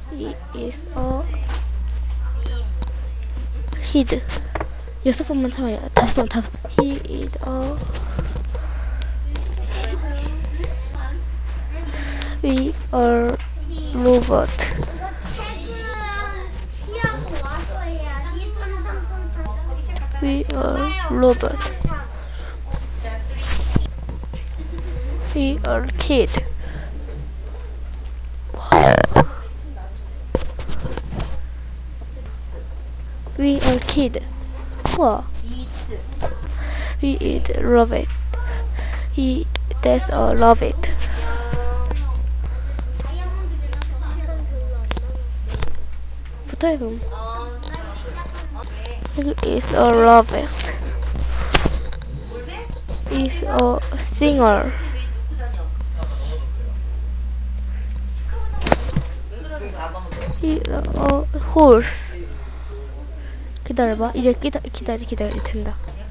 He is a kid. 6번만 참아요. 5번, 5번. He is a we are robot. We are robot. We are kid. We are kid. 우와. We eat rabbit. He does love it. 붙어요 그럼. He is a rabbit. He is a singer. He is a horse. 기다려봐. 이제 기다릴 텐다.